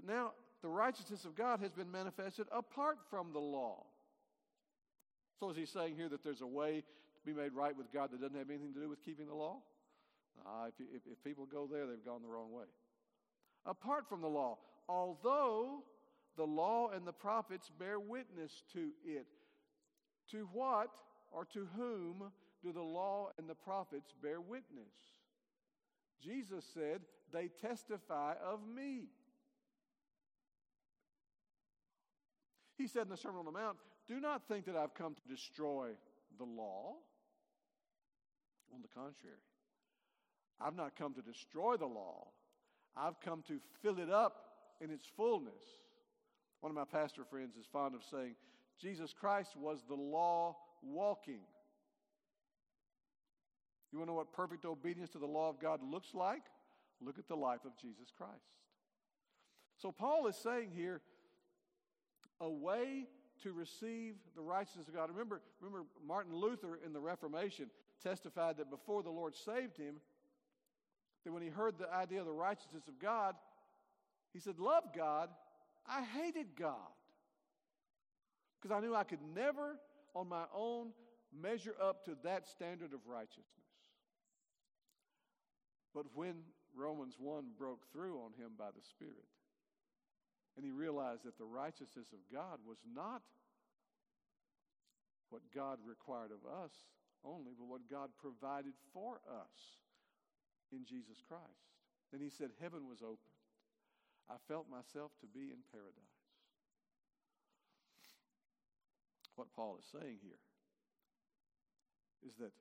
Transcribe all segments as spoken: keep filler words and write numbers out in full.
But now the righteousness of God has been manifested apart from the law. So is he saying here that there's a way to be made right with God that doesn't have anything to do with keeping the law? Uh, if, if, if people go there, they've gone the wrong way. Apart from the law, although the law and the prophets bear witness to it. To what or to whom do the law and the prophets bear witness? Jesus said, they testify of me. He said in the Sermon on the Mount, do not think that I've come to destroy the law. On the contrary, I've not come to destroy the law. I've come to fill it up in its fullness. One of my pastor friends is fond of saying, Jesus Christ was the law walking. You want to know what perfect obedience to the law of God looks like? Look at the life of Jesus Christ. So Paul is saying here, a way to receive the righteousness of God. Remember, remember Martin Luther in the Reformation testified that before the Lord saved him, that when he heard the idea of the righteousness of God, he said, love God. I hated God. Because I knew I could never on my own measure up to that standard of righteousness. But when Romans one broke through on him by the Spirit, and he realized that the righteousness of God was not what God required of us only, but what God provided for us in Jesus Christ. Then he said, heaven was opened. I felt myself to be in paradise. What Paul is saying here is that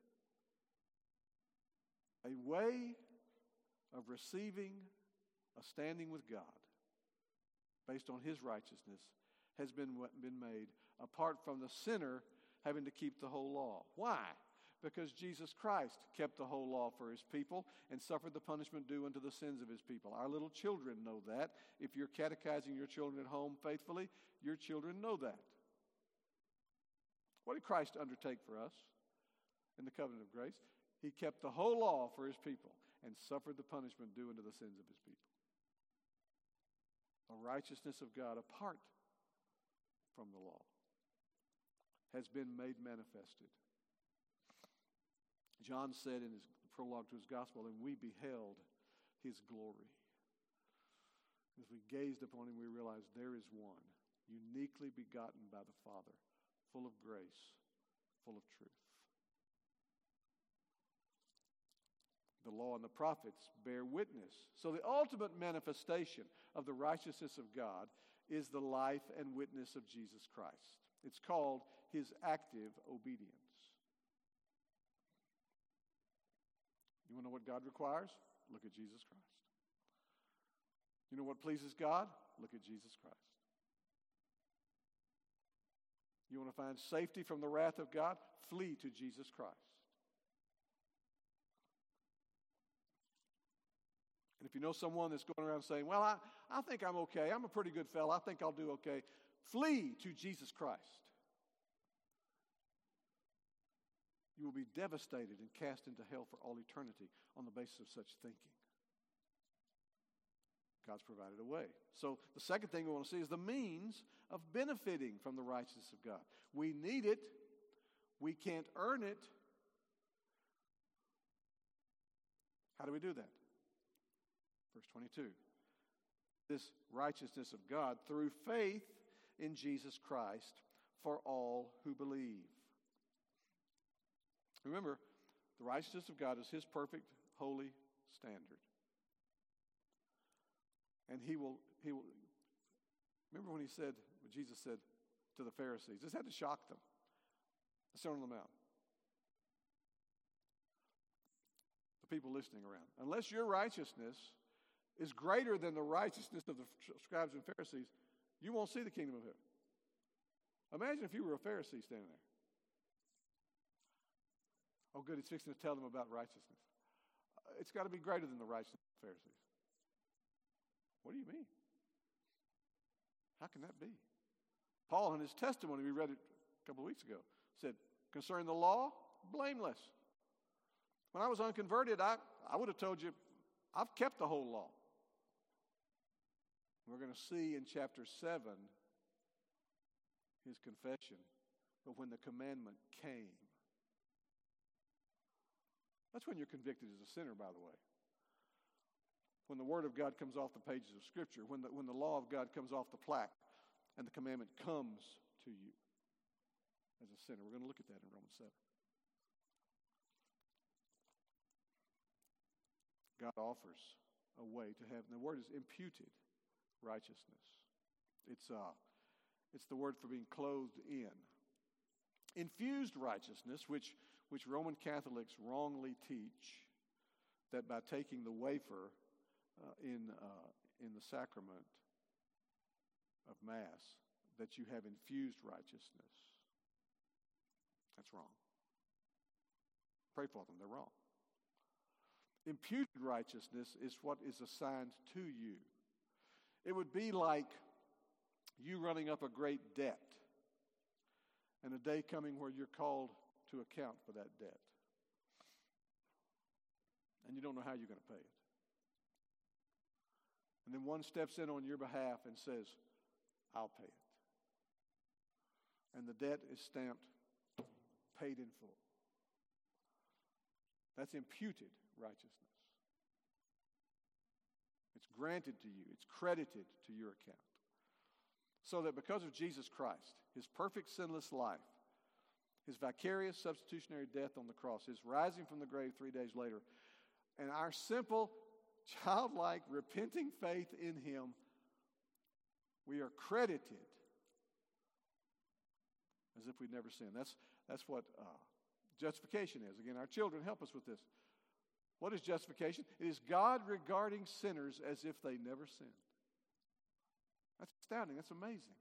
a way of receiving a standing with God based on his righteousness has been, been made apart from the sinner having to keep the whole law. Why? Because Jesus Christ kept the whole law for his people and suffered the punishment due unto the sins of his people. Our little children know that. If you're catechizing your children at home faithfully, your children know that. What did Christ undertake for us in the covenant of grace? He kept the whole law for his people and suffered the punishment due unto the sins of his people. The righteousness of God apart from the law has been made manifested. John said in his prologue to his gospel, and we beheld his glory. As we gazed upon him, we realized there is one, uniquely begotten by the Father, full of grace, full of truth. The law and the prophets bear witness. So the ultimate manifestation of the righteousness of God is the life and witness of Jesus Christ. It's called his active obedience. You want to know what God requires? Look at Jesus Christ. You know what pleases God? Look at Jesus Christ. You want to find safety from the wrath of God? Flee to Jesus Christ. And if you know someone that's going around saying, well, I, I think I'm okay. I'm a pretty good fellow. I think I'll do okay. Flee to Jesus Christ. You will be devastated and cast into hell for all eternity on the basis of such thinking. God's provided a way. So the second thing we want to see is the means of benefiting from the righteousness of God. We need it. We can't earn it. How do we do that? Verse twenty-two. This righteousness of God through faith in Jesus Christ for all who believe. Remember, the righteousness of God is his perfect, holy standard. And he will, he will, remember when he said, when Jesus said to the Pharisees, this had to shock them. The Sermon on the Mount. The people listening around. Unless your righteousness is greater than the righteousness of the scribes and Pharisees, you won't see the kingdom of heaven. Imagine if you were a Pharisee standing there. Oh, good, he's fixing to tell them about righteousness. It's got to be greater than the righteousness of the Pharisees. What do you mean? How can that be? Paul, in his testimony, we read it a couple of weeks ago, said, concerning the law, blameless. When I was unconverted, I, I would have told you, I've kept the whole law. We're going to see in chapter seven his confession. But when the commandment came, that's when you're convicted as a sinner, by the way. When the Word of God comes off the pages of Scripture, when the, when the law of God comes off the plaque, and the commandment comes to you as a sinner. We're going to look at that in Romans seven. God offers a way to have, and the word is imputed righteousness. It's uh, it's the word for being clothed in. Infused righteousness, which which Roman Catholics wrongly teach, that by taking the wafer uh, in uh, in the sacrament of Mass, that you have infused righteousness. That's wrong. Pray for them, they're wrong. Imputed righteousness is what is assigned to you. It would be like you running up a great debt and a day coming where you're called to account for that debt. And you don't know how you're going to pay it. And then one steps in on your behalf and says, I'll pay it. And the debt is stamped, paid in full. That's imputed righteousness. It's granted to you. It's credited to your account. So that because of Jesus Christ, his perfect sinless life, his vicarious substitutionary death on the cross, his rising from the grave three days later, and our simple, childlike, repenting faith in him, we are credited as if we'd never sinned. That's, that's what uh, justification is. Again, our children help us with this. What is justification? It is God regarding sinners as if they never sinned. That's astounding. That's amazing.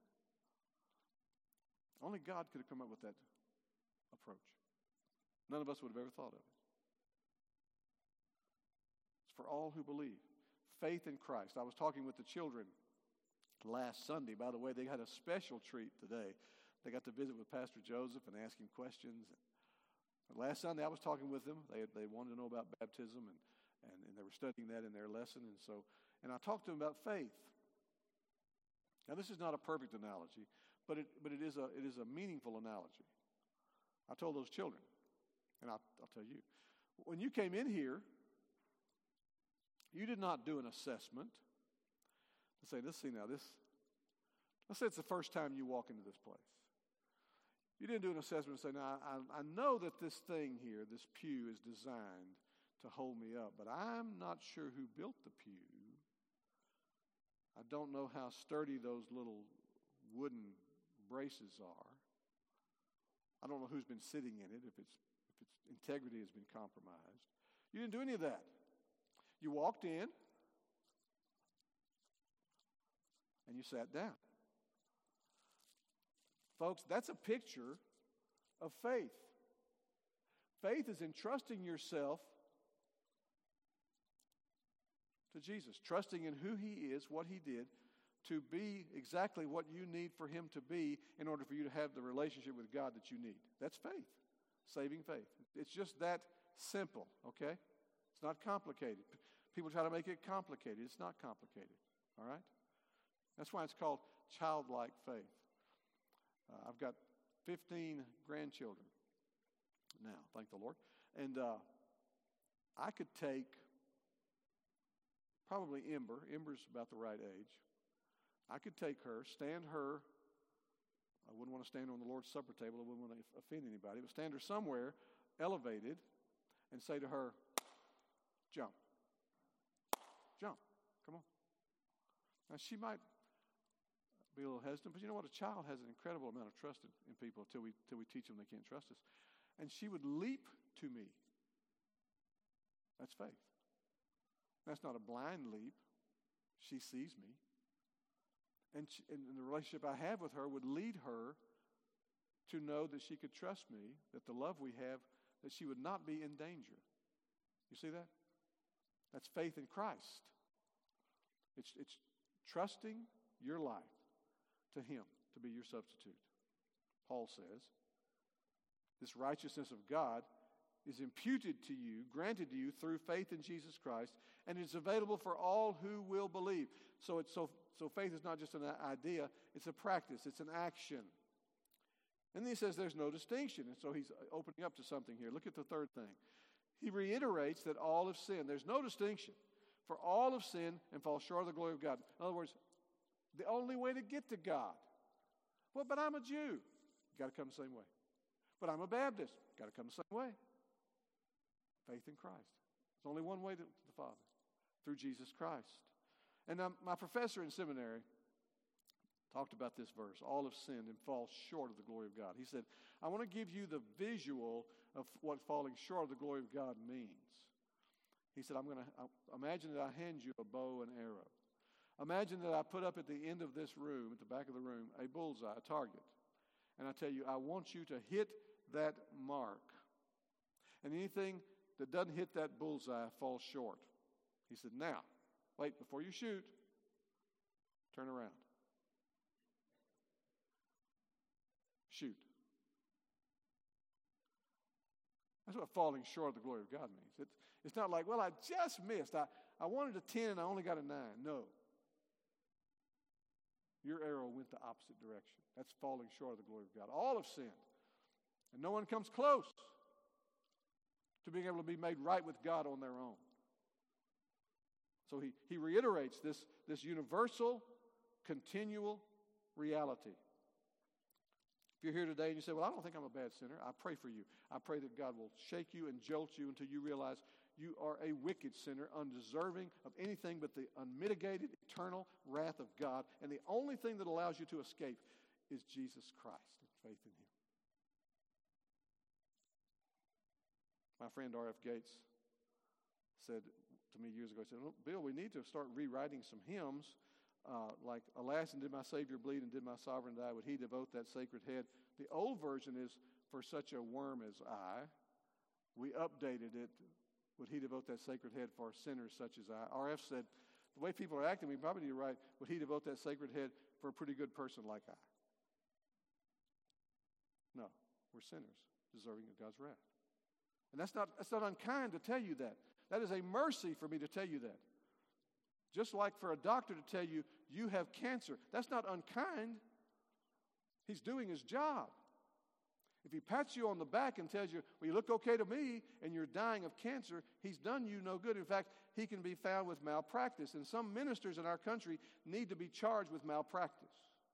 Only God could have come up with that approach. None of us would have ever thought of it. It's for all who believe. Faith in Christ. I was talking with the children last Sunday. By the way, they had a special treat today. They got to visit with Pastor Joseph and ask him questions. Last Sunday, I was talking with them. They they wanted to know about baptism, and, and, and they were studying that in their lesson. And so, and I talked to them about faith. Now, this is not a perfect analogy, but it but it is a it is a meaningful analogy. I told those children, and I'll, I'll tell you, when you came in here, you did not do an assessment to say, let's see now this. Let's say it's the first time you walk into this place. You didn't do an assessment and say, now, I, I know that this thing here, this pew, is designed to hold me up, but I'm not sure who built the pew. I don't know how sturdy those little wooden braces are. I don't know who's been sitting in it, if it's if its integrity has been compromised. You didn't do any of that. You walked in and you sat down. Folks, that's a picture of faith. Faith is entrusting yourself to Jesus, trusting in who he is, what he did, to be exactly what you need for him to be in order for you to have the relationship with God that you need. That's faith, saving faith. It's just that simple, okay? It's not complicated. People try to make it complicated. It's not complicated, all right? That's why it's called childlike faith. Uh, I've got fifteen grandchildren now, thank the Lord. And uh, I could take probably Ember. Ember's about the right age. I could take her, stand her. I wouldn't want to stand her on the Lord's Supper table. I wouldn't want to offend anybody. But stand her somewhere elevated and say to her, jump. Jump. Come on. Now, she might be a little hesitant, but you know what? A child has an incredible amount of trust in, in people until we, until we teach them they can't trust us. And she would leap to me. That's faith. That's not a blind leap. She sees me. And, she, and the relationship I have with her would lead her to know that she could trust me, that the love we have, that she would not be in danger. You see that? That's faith in Christ. It's, it's trusting your life to him to be your substitute. Paul says, this righteousness of God is imputed to you, granted to you through faith in Jesus Christ, and it's available for all who will believe. So it's so so faith is not just an idea, it's a practice, it's an action. And then he says there's no distinction, and so he's opening up to something here. Look at the third thing. He reiterates that all have sinned. There's no distinction. For all have sinned and fall short of the glory of God. In other words, the only way to get to God. Well, but I'm a Jew. You got to come the same way. But I'm a Baptist. Got to come the same way. Faith in Christ. There's only one way to the Father, through Jesus Christ. And um, my professor in seminary talked about this verse. All have sinned and fall short of the glory of God. He said, I want to give you the visual of what falling short of the glory of God means. He said, I'm going to imagine that I hand you a bow and arrow. Imagine that I put up at the end of this room, at the back of the room, a bullseye, a target. And I tell you, I want you to hit that mark. And anything that doesn't hit that bullseye falls short. He said, now, wait, before you shoot, turn around. Shoot. That's what falling short of the glory of God means. It's, it's not like, well, I just missed. I, I wanted a ten and I only got a nine. No. Your arrow went the opposite direction. That's falling short of the glory of God. All have sinned. And no one comes close to being able to be made right with God on their own. So he, he reiterates this, this universal, continual reality. If you're here today and you say, well, I don't think I'm a bad sinner, I pray for you. I pray that God will shake you and jolt you until you realize you are a wicked sinner, undeserving of anything but the unmitigated, eternal wrath of God. And the only thing that allows you to escape is Jesus Christ and faith in Him. My friend R F Gates said to me years ago, he said, Bill, we need to start rewriting some hymns uh, like, alas, and did my Savior bleed, and did my sovereign die, would He devote that sacred head? The old version is, for such a worm as I. We updated it, would He devote that sacred head for sinners such as I? R F said, the way people are acting, we probably need to write, would He devote that sacred head for a pretty good person like I? No, we're sinners, deserving of God's wrath. And that's not, that's not unkind to tell you that. That is a mercy for me to tell you that. Just like for a doctor to tell you, you have cancer. That's not unkind. He's doing his job. If he pats you on the back and tells you, well, you look okay to me, and you're dying of cancer, he's done you no good. In fact, he can be found with malpractice. And some ministers in our country need to be charged with malpractice.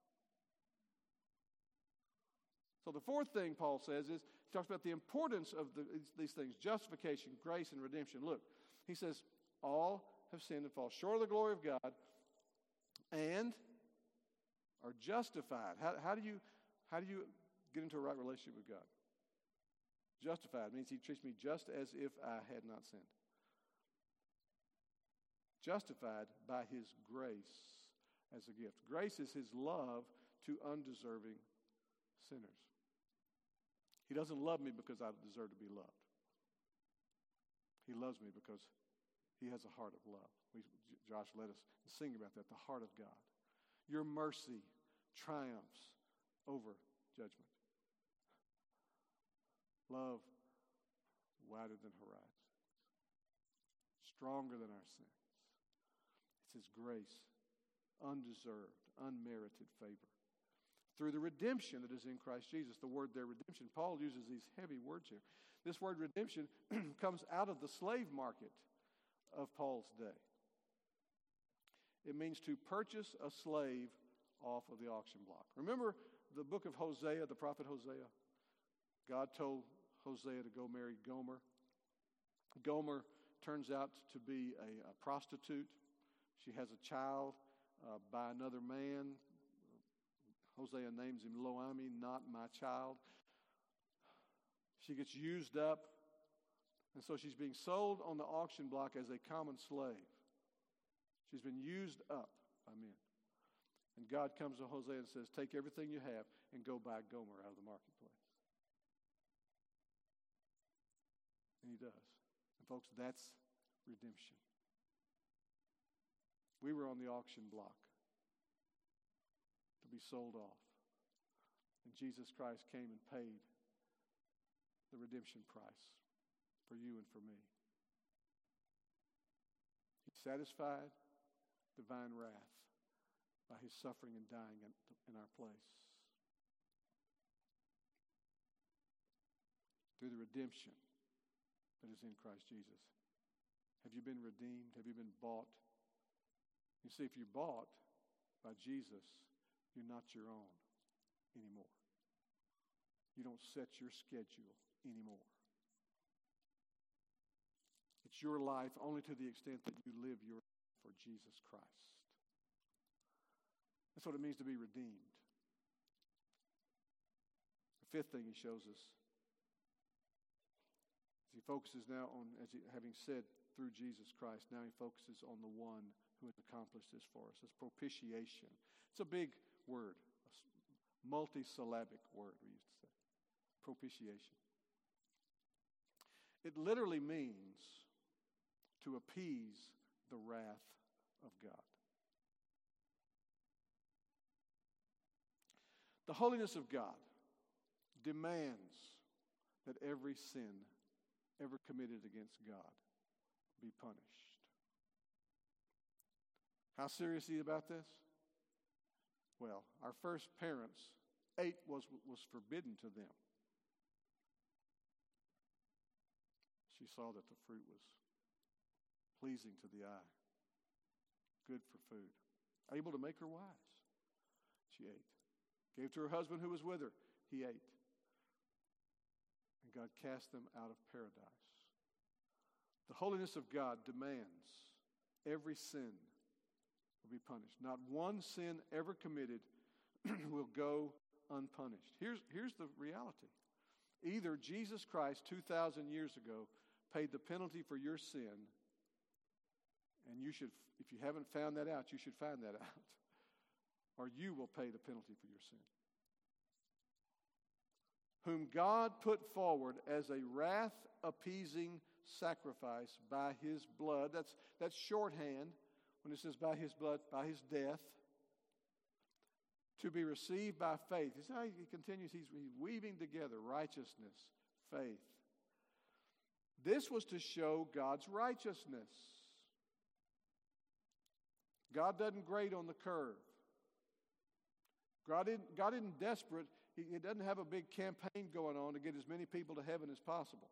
So the fourth thing Paul says is, he talks about the importance of the, these things, justification, grace, and redemption. Look, he says, all have sinned and fall short of the glory of God and are justified. How, how do you, how do you get into a right relationship with God? Justified means He treats me just as if I had not sinned. Justified by His grace as a gift. Grace is His love to undeserving sinners. He doesn't love me because I deserve to be loved. He loves me because He has a heart of love. We, Josh led us sing about that, the heart of God. Your mercy triumphs over judgment. Love wider than horizons, stronger than our sins. It's His grace, undeserved, unmerited favor. Through the redemption that is in Christ Jesus. The word there, redemption, Paul uses these heavy words here. This word redemption comes out of the slave market of Paul's day. It means to purchase a slave off of the auction block. Remember the book of Hosea, the prophet Hosea? God told Hosea to go marry Gomer. Gomer turns out to be a, a prostitute. She has a child uh, by another man. Hosea names him Lo-Ami, not my child. She gets used up. And so she's being sold on the auction block as a common slave. She's been used up by men. And God comes to Hosea and says, take everything you have and go buy Gomer out of the marketplace. And He does. And folks, that's redemption. We were on the auction block to be sold off. And Jesus Christ came and paid the redemption price. for you and for me. He satisfied divine wrath by his suffering and dying in, in our place. Through the redemption that is in Christ Jesus. Have you been redeemed? Have you been bought? You see, if you're bought by Jesus, you're not your own anymore. You don't set your schedule anymore. It's your life only to the extent that you live your life for Jesus Christ. That's what it means to be redeemed. The fifth thing he shows us, as he focuses now on, as he, having said through Jesus Christ, now he focuses on the one who has accomplished this for us. It's propitiation. It's a big word, a multi-syllabic word we used to say. Propitiation. It literally means to appease the wrath of God. The holiness of God demands that every sin ever committed against God be punished. How serious is he about this? Well, our first parents ate what was forbidden to them. She saw that the fruit was pleasing to the eye, good for food, able to make her wise. She ate. Gave to her husband who was with her. He ate. And God cast them out of paradise. The holiness of God demands every sin will be punished. Not one sin ever committed will go unpunished. Here's, here's the reality. Either Jesus Christ two thousand years ago paid the penalty for your sin, and you should, if you haven't found that out, you should find that out. Or you will pay the penalty for your sin. Whom God put forward as a wrath-appeasing sacrifice by his blood. That's, that's shorthand when it says by his blood, by his death. To be received by faith. You see how he continues? He's, he's weaving together righteousness, faith. This was to show God's righteousness. God doesn't grade on the curve. God isn't, God isn't desperate. He, he doesn't have a big campaign going on to get as many people to heaven as possible.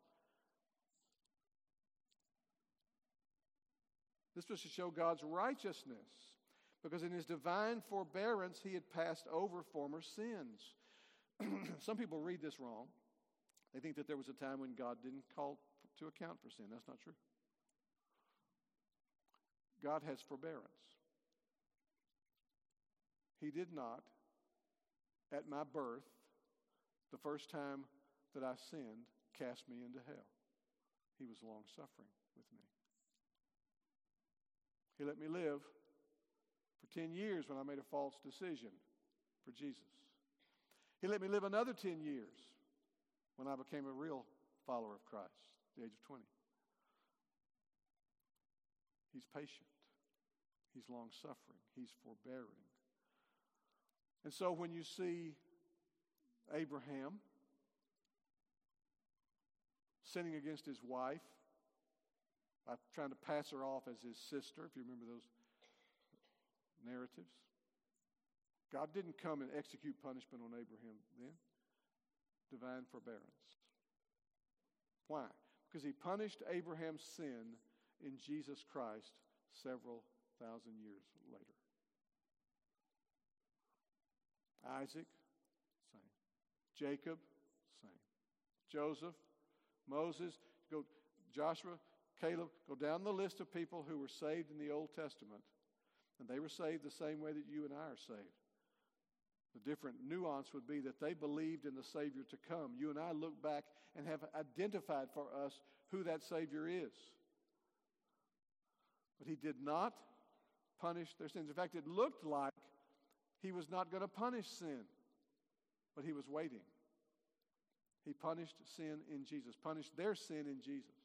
This was to show God's righteousness, because in his divine forbearance he had passed over former sins. Some people read this wrong. They think that there was a time when God didn't call to account for sin. That's not true. God has forbearance. He did not, at my birth, the first time that I sinned, cast me into hell. He was long-suffering with me. He let me live for ten years when I made a false decision for Jesus. He let me live another ten years when I became a real follower of Christ at the age of twenty. He's patient. He's long-suffering. He's forbearing. And so when you see Abraham sinning against his wife by trying to pass her off as his sister, if you remember those narratives, God didn't come and execute punishment on Abraham then. Divine forbearance. Why? Because he punished Abraham's sin in Jesus Christ several thousand years later. Isaac, same. Jacob, same. Joseph, Moses, go Joshua, Caleb, go down the list of people who were saved in the Old Testament, and they were saved the same way that you and I are saved. The different nuance would be that they believed in the Savior to come. You and I look back and have identified for us who that Savior is. But he did not punish their sins. In fact, it looked like he was not going to punish sin, but he was waiting. He punished sin in Jesus, punished their sin in Jesus.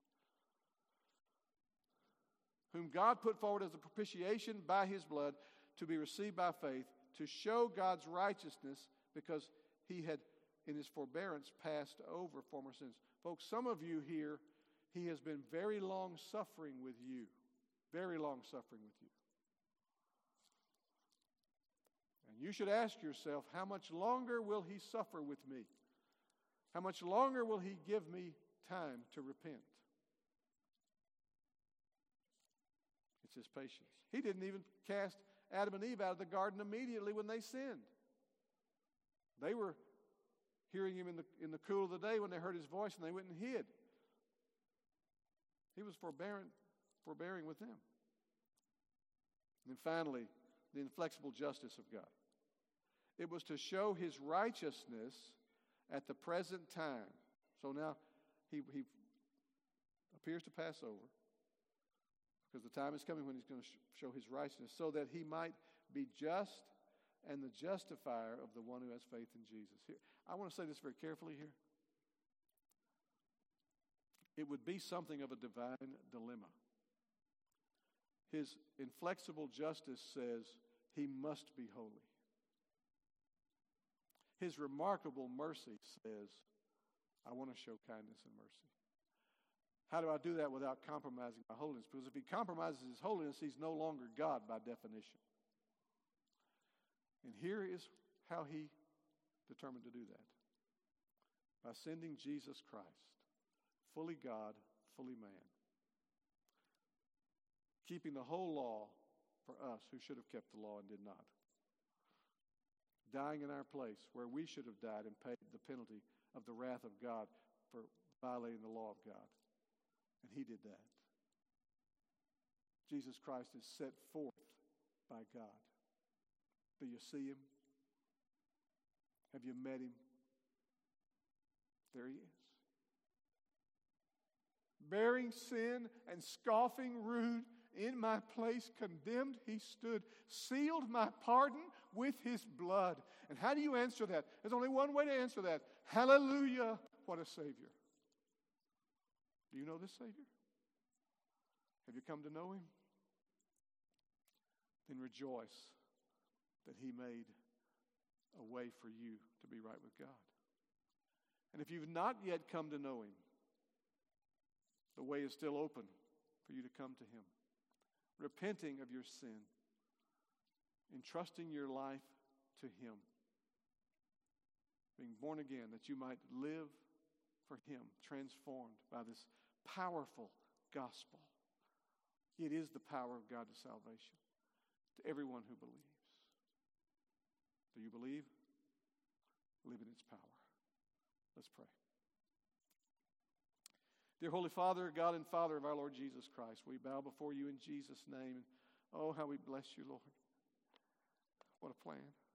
Whom God put forward as a propitiation by his blood to be received by faith, to show God's righteousness, because he had, in his forbearance, passed over former sins. Folks, some of you here He has been very long suffering with you. Very long suffering with you. And you should ask yourself, how much longer will he suffer with me? How much longer will he give me time to repent? It's his patience. He didn't even cast Adam and Eve out of the garden immediately when they sinned. They were hearing him in the, in the cool of the day when they heard his voice, and they went and hid. He was forbearing, forbearing with them. And then finally, the inflexible justice of God. It was to show his righteousness at the present time. So now he, he appears to pass over, because the time is coming when he's going to show his righteousness, so that he might be just and the justifier of the one who has faith in Jesus. Here, I want to say this very carefully here. It would be something of a divine dilemma. His inflexible justice says he must be holy. His remarkable mercy says, I want to show kindness and mercy. How do I do that without compromising my holiness? Because if he compromises his holiness, he's no longer God by definition. And here is how he determined to do that. By sending Jesus Christ, fully God, fully man. Keeping the whole law for us who should have kept the law and did not. Dying in our place where we should have died and paid the penalty of the wrath of God for violating the law of God. And he did that. Jesus Christ is set forth by God. Do you see him? Have you met him? There he is. Bearing sin and scoffing rude, in my place condemned he stood, sealed my pardon with his blood. And how do you answer that? There's only one way to answer that. Hallelujah, what a Savior. Do you know this Savior? Have you come to know him? Then rejoice that he made a way for you to be right with God. And if you've not yet come to know him, the way is still open for you to come to him. Repenting of your sin, entrusting your life to him, being born again that you might live for him, transformed by this powerful gospel. It is the power of God to salvation to everyone who believes. Do you believe? Live in its power. Let's pray. Dear Holy Father, God and Father of our Lord Jesus Christ, we bow before you in Jesus' name. Oh, how we bless you, Lord. What a plan.